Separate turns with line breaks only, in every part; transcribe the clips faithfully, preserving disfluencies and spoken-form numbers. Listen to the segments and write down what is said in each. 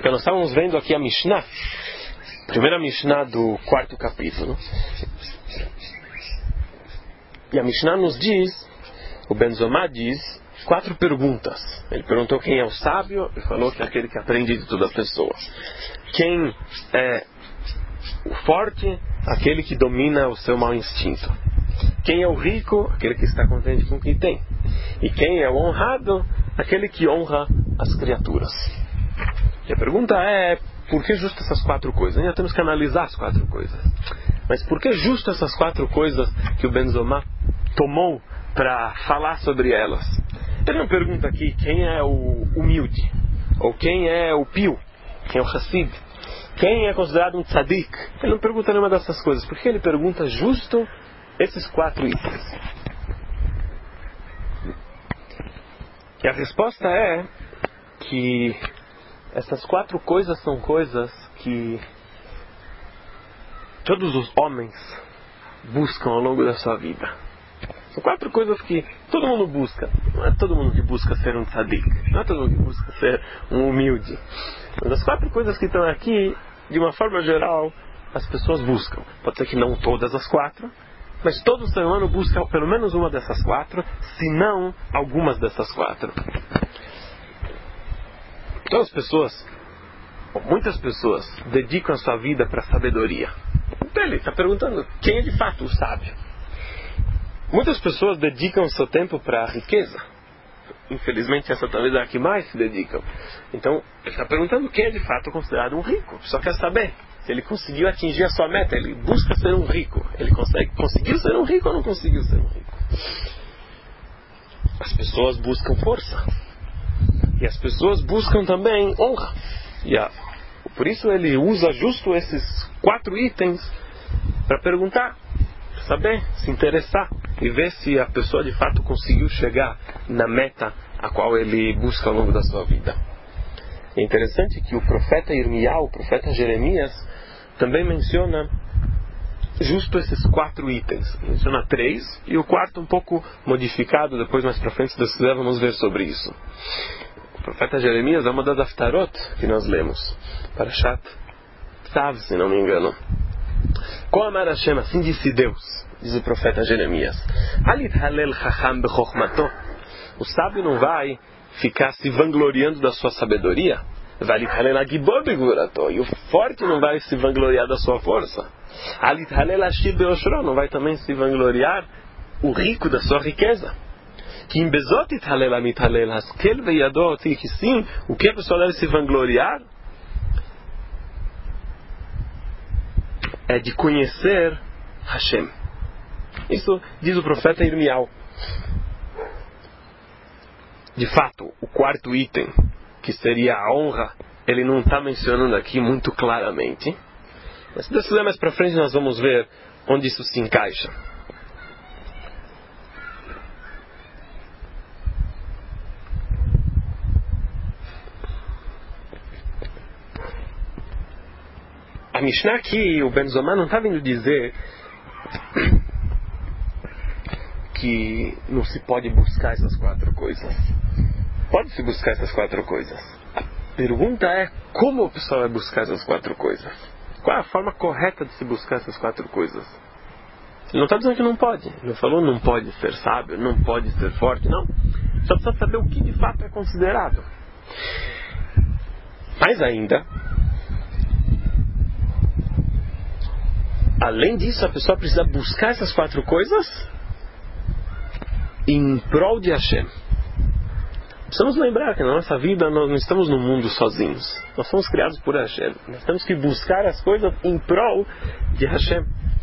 Então nós estávamos vendo aqui a Mishnah, a primeira Mishnah do quarto capítulo. E a Mishnah nos diz, o Ben Zomá diz, quatro perguntas. Ele perguntou quem é o sábio e falou que é aquele que aprende de toda pessoa. Quem é o forte, aquele que domina o seu mau instinto. Quem é o rico, aquele que está contente com o que tem. E quem é o honrado, aquele que honra as criaturas. E a pergunta é, por que justo essas quatro coisas? Ainda temos que analisar as quatro coisas. Mas por que justo essas quatro coisas que o Ben Zomá tomou para falar sobre elas? Ele não pergunta aqui quem é o humilde, ou quem é o pio, quem é o Hassid, quem é considerado um tzadik. Ele não pergunta nenhuma dessas coisas. Por que ele pergunta justo esses quatro itens? E a resposta é que essas quatro coisas são coisas que todos os homens buscam ao longo da sua vida. São quatro coisas que todo mundo busca. Não é todo mundo que busca ser um tzadik, não é todo mundo que busca ser um humilde. Mas as quatro coisas que estão aqui, de uma forma geral, as pessoas buscam. Pode ser que não todas as quatro, mas todo ser humano busca pelo menos uma dessas quatro, se não algumas dessas quatro. Então as pessoas, muitas pessoas, dedicam a sua vida para a sabedoria. Então ele está perguntando quem é de fato o sábio. Muitas pessoas dedicam o seu tempo para a riqueza. Infelizmente essa talvez é a que mais se dedicam. Então ele está perguntando quem é de fato considerado um rico. Só quer saber se ele conseguiu atingir a sua meta. Ele busca ser um rico. Ele consegue, conseguiu ser um rico ou não conseguiu ser um rico? As pessoas buscam força. E as pessoas buscam também honra. E a, por isso ele usa justo esses quatro itens para perguntar, saber, se interessar e ver se a pessoa de fato conseguiu chegar na meta a qual ele busca ao longo da sua vida. É interessante que o profeta Irmiá, o profeta Jeremias, também menciona justo esses quatro itens. Menciona três e o quarto um pouco modificado. Depois mais para frente, se Deus quiser, vamos ver sobre isso. O profeta Jeremias é uma das Haftarot que nós lemos. Parashat Tzav, se não me engano. Qual Amar Hashem, assim disse Deus, diz o profeta Jeremias. Alit halel chacham bechokhmato. O sábio não vai ficar se vangloriando da sua sabedoria. Valit halel agibor begvurato. E o forte não vai se vangloriar da sua força. Alit halel ashir beoshro. Não vai também se vangloriar o rico da sua riqueza. Que em bezot ithalel amit halel haskel veyadot. Que sim, o que a pessoa deve se vangloriar é de conhecer Hashem. Isso diz o profeta Irmial. De fato, o quarto item, que seria a honra, ele não está mencionando aqui muito claramente. Mas se Deus quiser mais para frente, nós vamos ver onde isso se encaixa. A Mishnah aqui, o Ben Zomá não está vindo dizer que não se pode buscar essas quatro coisas. Pode-se buscar essas quatro coisas. A pergunta é como a pessoa vai buscar essas quatro coisas. Qual é a forma correta de se buscar essas quatro coisas? Ele não está dizendo que não pode. Ele não falou não pode ser sábio, não pode ser forte, não. Só precisa saber o que de fato é considerado. Mais ainda, além disso, a pessoa precisa buscar essas quatro coisas em prol de Hashem. Precisamos lembrar que na nossa vida nós não estamos no mundo sozinhos. Nós somos criados por Hashem. Nós temos que buscar as coisas em prol de Hashem.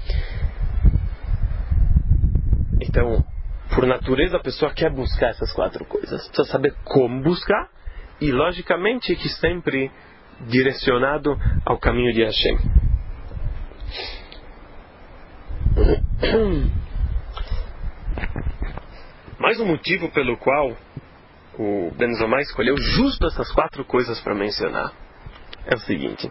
Então, por natureza, a pessoa quer buscar essas quatro coisas. Precisa saber como buscar e, logicamente, que sempre direcionado ao caminho de Hashem. Mais um motivo pelo qual o Ben Zomá escolheu justo essas quatro coisas para mencionar é o seguinte: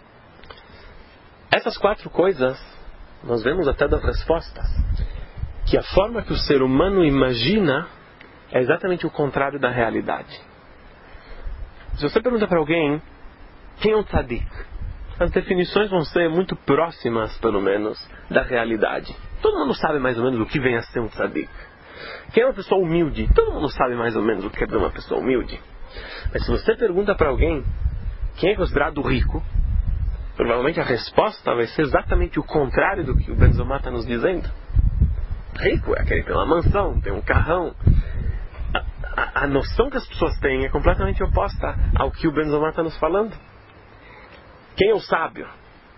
essas quatro coisas nós vemos até das respostas que a forma que o ser humano imagina é exatamente o contrário da realidade. Se você pergunta para alguém Quem é um tzadik? As definições vão ser muito próximas, pelo menos, da realidade. Todo mundo sabe mais ou menos o que vem a ser um tzadik. Quem é uma pessoa humilde? Todo mundo sabe mais ou menos o que é uma pessoa humilde. Mas se você pergunta para alguém quem é considerado rico, provavelmente a resposta vai ser exatamente o contrário do que o Ben Zomá está nos dizendo. Rico é aquele que tem uma mansão, tem um carrão. A, a, a noção que as pessoas têm é completamente oposta ao que o Ben Zomá está nos falando. Quem é o sábio?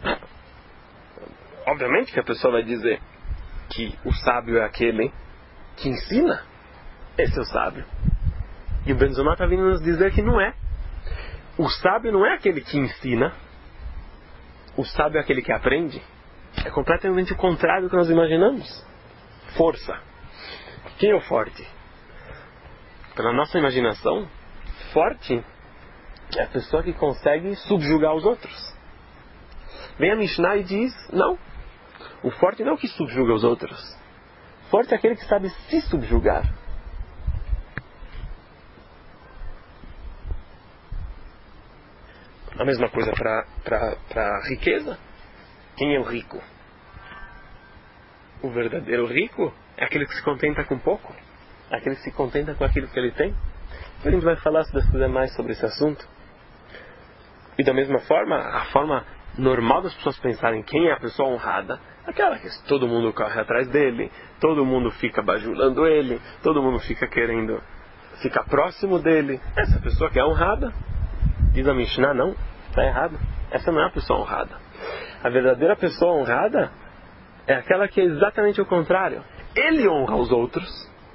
Obviamente que a pessoa vai dizer que o sábio é aquele que ensina. Esse é o sábio. E o Ben Zomá está vindo nos dizer que não é. O sábio não é aquele que ensina. O sábio é aquele que aprende. É completamente o contrário do que nós imaginamos. Força. Quem é o forte? Pela nossa imaginação, forte é a pessoa que consegue subjugar os outros. Vem a Mishnah e diz, não. O forte não é o que subjuga os outros. O forte é aquele que sabe se subjugar. A mesma coisa para a riqueza. Quem é o rico? O verdadeiro rico é aquele que se contenta com pouco. É aquele que se contenta com aquilo que ele tem. A gente vai falar, se Deus quiser, mais sobre esse assunto. E da mesma forma, a forma normal das pessoas pensarem quem é a pessoa honrada, aquela que todo mundo corre atrás dele, todo mundo fica bajulando ele, todo mundo fica querendo ficar próximo dele. Essa pessoa que é honrada, diz a Mishnah, não, está errado. Essa não é a pessoa honrada. A verdadeira pessoa honrada é aquela que é exatamente o contrário. Ele honra os outros.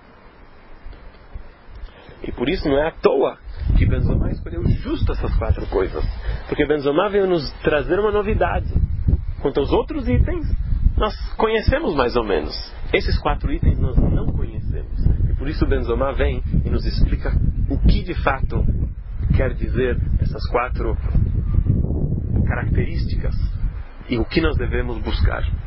E por isso não é à toa que Ben Zomá escolheu justo essas quatro coisas. Porque Ben Zomá veio nos trazer uma novidade. Quanto aos outros itens, nós conhecemos mais ou menos. Esses quatro itens nós não conhecemos. E por isso Ben Zomá vem e nos explica o que de fato quer dizer essas quatro características e o que nós devemos buscar.